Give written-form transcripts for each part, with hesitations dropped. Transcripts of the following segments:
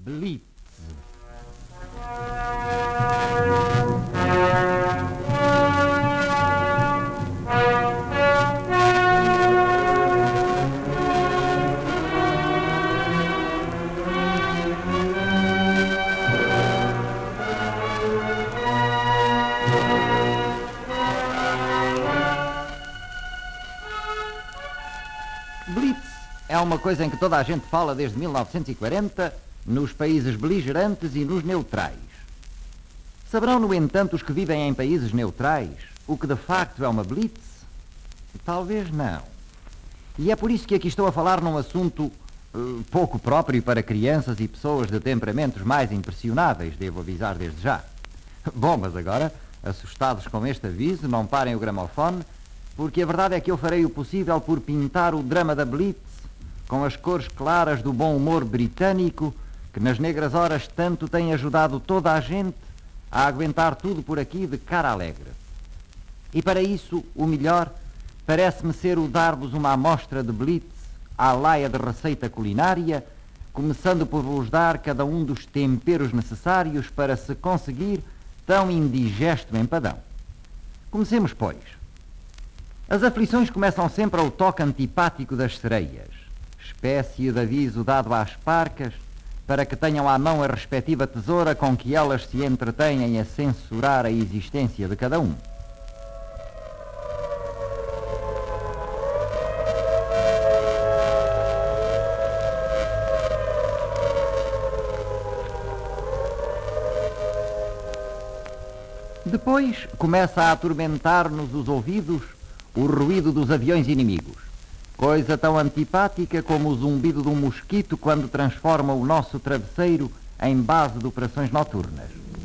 Blitz. Blitz é uma coisa em que toda a gente fala desde 1940, nos países beligerantes e nos neutrais. Saberão, no entanto, os que vivem em países neutrais, o que de facto é uma blitz? Talvez não. E é por isso que aqui estou a falar num assunto pouco próprio para crianças e pessoas de temperamentos mais impressionáveis, devo avisar desde já. Bom, mas agora, assustados com este aviso, não parem o gramofone, porque a verdade é que eu farei o possível por pintar o drama da blitz com as cores claras do bom humor britânico que nas negras horas tanto tem ajudado toda a gente a aguentar tudo por aqui de cara alegre. E para isso, o melhor parece-me ser o dar-vos uma amostra de blitz à laia de receita culinária, começando por vos dar cada um dos temperos necessários para se conseguir tão indigesto empadão. Comecemos, pois. As aflições começam sempre ao toque antipático das sereias, espécie de aviso dado às parcas para que tenham à mão a respectiva tesoura com que elas se entretêm a censurar a existência de cada um. Depois começa a atormentar-nos os ouvidos o ruído dos aviões inimigos, coisa tão antipática como o zumbido de um mosquito quando transforma o nosso travesseiro em base de operações noturnas.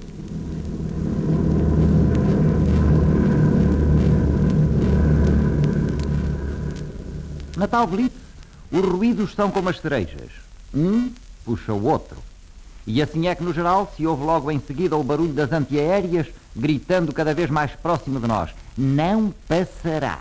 Na tal blitz, os ruídos são como as cerejas. Um puxa o outro. E assim é que, no geral, se ouve logo em seguida o barulho das antiaéreas gritando cada vez mais próximo de nós: não passarás.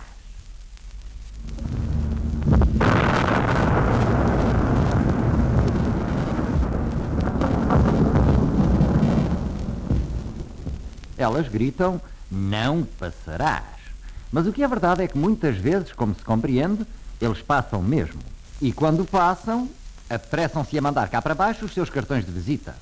Elas gritam: não passarás. Mas o que é verdade é que muitas vezes, como se compreende, eles passam mesmo. E quando passam, apressam-se a mandar cá para baixo os seus cartões de visita.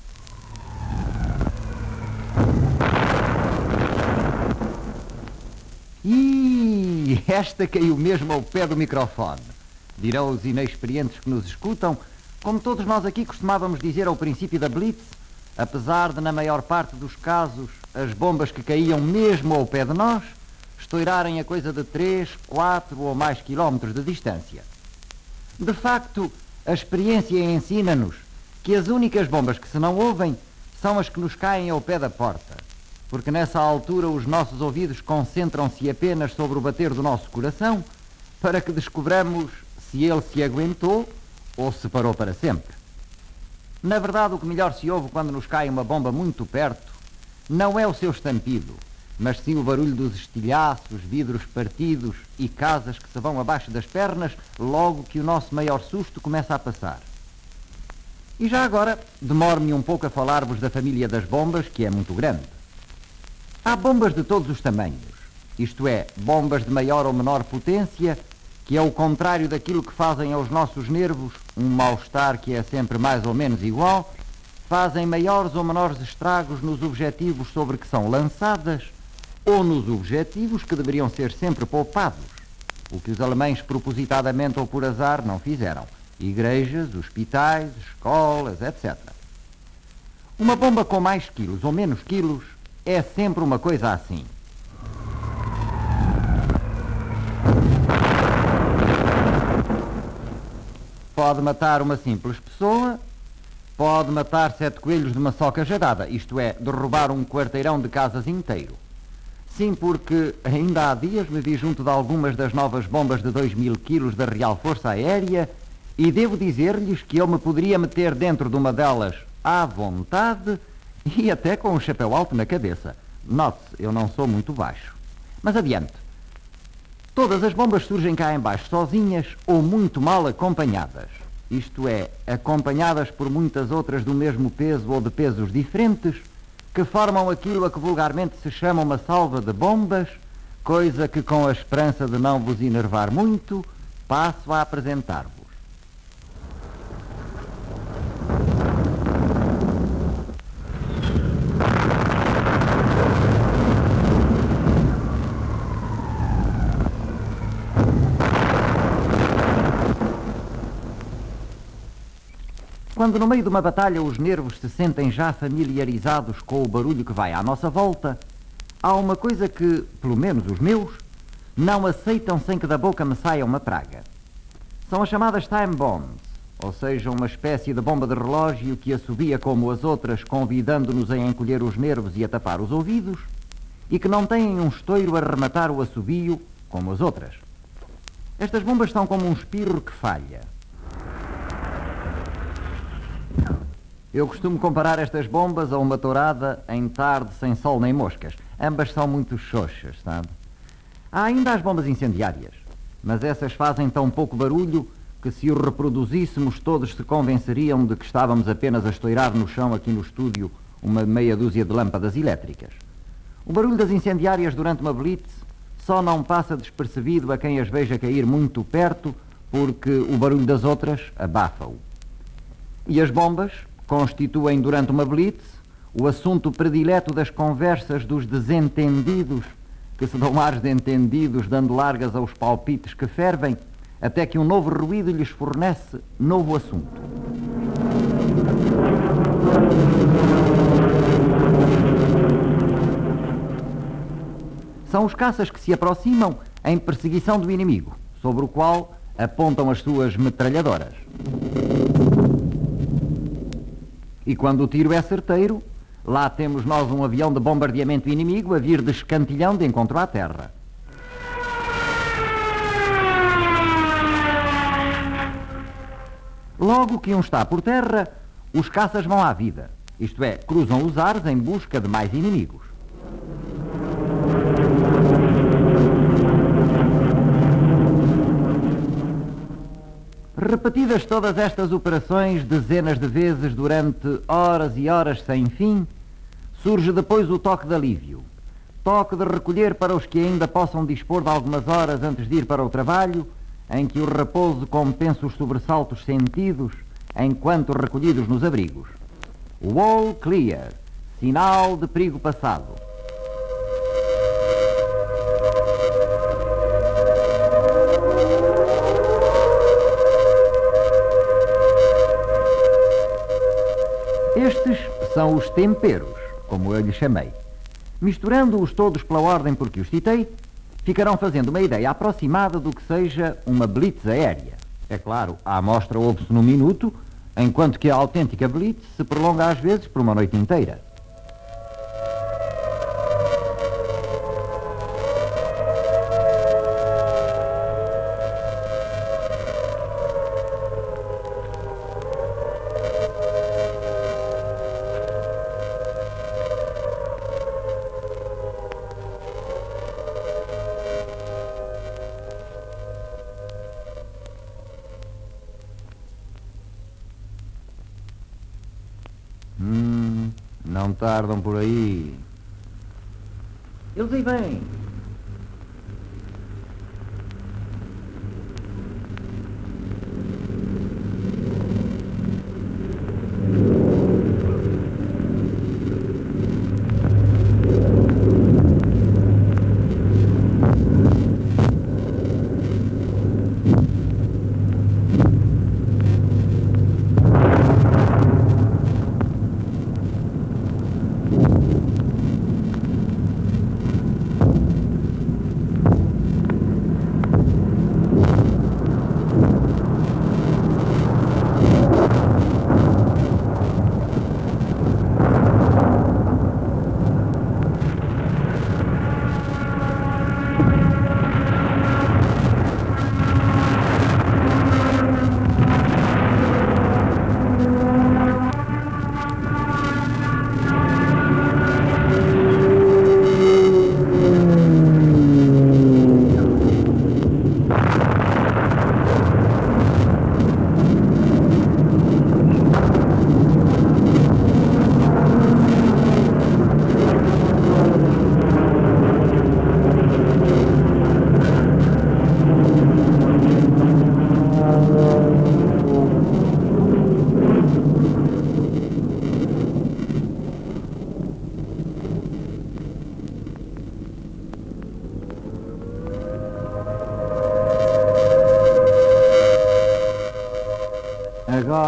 E esta caiu mesmo ao pé do microfone. Dirão os inexperientes que nos escutam, como todos nós aqui costumávamos dizer ao princípio da blitz, apesar de, na maior parte dos casos, as bombas que caíam mesmo ao pé de nós estourarem a coisa de 3, 4 ou mais quilómetros de distância. De facto, a experiência ensina-nos que as únicas bombas que se não ouvem são as que nos caem ao pé da porta, porque nessa altura os nossos ouvidos concentram-se apenas sobre o bater do nosso coração para que descobramos se ele se aguentou ou se parou para sempre. Na verdade, o que melhor se ouve quando nos cai uma bomba muito perto não é o seu estampido, mas sim o barulho dos estilhaços, vidros partidos e casas que se vão abaixo das pernas logo que o nosso maior susto começa a passar. E já agora, demoro-me um pouco a falar-vos da família das bombas, que é muito grande. Há bombas de todos os tamanhos, isto é, bombas de maior ou menor potência, que é o contrário daquilo que fazem aos nossos nervos um mal-estar que é sempre mais ou menos igual, fazem maiores ou menores estragos nos objetivos sobre que são lançadas ou nos objetivos que deveriam ser sempre poupados, o que os alemães propositadamente ou por azar não fizeram. Igrejas, hospitais, escolas, etc. Uma bomba com mais quilos ou menos quilos é sempre uma coisa assim. Pode matar uma simples pessoa, pode matar 7 coelhos de uma só cajadada, isto é, derrubar um quarteirão de casas inteiro. Sim, porque ainda há dias me vi junto de algumas das novas bombas de 2000 quilos da Real Força Aérea e devo dizer-lhes que eu me poderia meter dentro de uma delas à vontade e até com um chapéu alto na cabeça. Note-se, eu não sou muito baixo. Mas adiante. Todas as bombas surgem cá em baixo sozinhas ou muito mal acompanhadas. isto é, acompanhadas por muitas outras do mesmo peso ou de pesos diferentes, que formam aquilo a que vulgarmente se chama uma salva de bombas, coisa que, com a esperança de não vos enervar muito, passo a apresentar-vos. Quando no meio de uma batalha os nervos se sentem já familiarizados com o barulho que vai à nossa volta, há uma coisa que, pelo menos os meus, não aceitam sem que da boca me saia uma praga. São as chamadas time bombs, ou seja, uma espécie de bomba de relógio que assobia como as outras, convidando-nos a encolher os nervos e a tapar os ouvidos, e que não têm um estouro a rematar o assobio, como as outras. Estas bombas são como um espirro que falha. Eu costumo comparar estas bombas a uma tourada em tarde sem sol nem moscas. Ambas são muito xoxas, sabe? Há ainda as bombas incendiárias, mas essas fazem tão pouco barulho que, se o reproduzíssemos, todos se convenceriam de que estávamos apenas a estourar no chão aqui no estúdio uma meia dúzia de lâmpadas elétricas. O barulho das incendiárias durante uma blitz só não passa despercebido a quem as veja cair muito perto, porque o barulho das outras abafa-o. E as bombas constituem durante uma blitz o assunto predileto das conversas dos desentendidos, que se dão ares de entendidos, dando largas aos palpites que fervem, até que um novo ruído lhes fornece novo assunto. São os caças que se aproximam em perseguição do inimigo, sobre o qual apontam as suas metralhadoras. E quando o tiro é certeiro, lá temos nós um avião de bombardeamento inimigo a vir de escantilhão de encontro à terra. Logo que um está por terra, os caças vão à vida, isto é, cruzam os ares em busca de mais inimigos. Repetidas todas estas operações dezenas de vezes durante horas e horas sem fim, surge depois o toque de alívio. Toque de recolher para os que ainda possam dispor de algumas horas antes de ir para o trabalho, em que o repouso compensa os sobressaltos sentidos enquanto recolhidos nos abrigos. All clear, sinal de perigo passado. Estes são os temperos, como eu lhes chamei. Misturando-os todos pela ordem por que os citei, ficarão fazendo uma ideia aproximada do que seja uma blitz aérea. É claro, a amostra ouve-se num minuto, enquanto que a autêntica blitz se prolonga às vezes por uma noite inteira. Não tardam por aí. Eles aí vêm.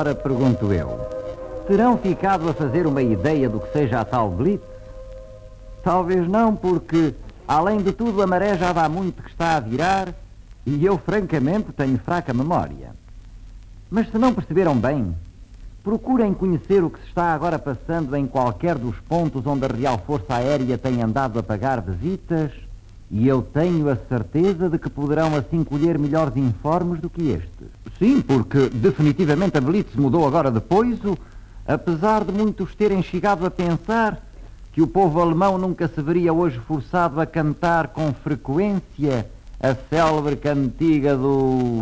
Ora, pergunto eu, terão ficado a fazer uma ideia do que seja a tal Blitz? Talvez não, porque, além de tudo, a maré já dá muito que está a virar e eu, francamente, tenho fraca memória. Mas se não perceberam bem, procurem conhecer o que se está agora passando em qualquer dos pontos onde a Real Força Aérea tem andado a pagar visitas e eu tenho a certeza de que poderão assim colher melhores informes do que este. Sim, porque definitivamente a Blitz mudou agora de poiso, apesar de muitos terem chegado a pensar que o povo alemão nunca se veria hoje forçado a cantar com frequência a célebre cantiga do...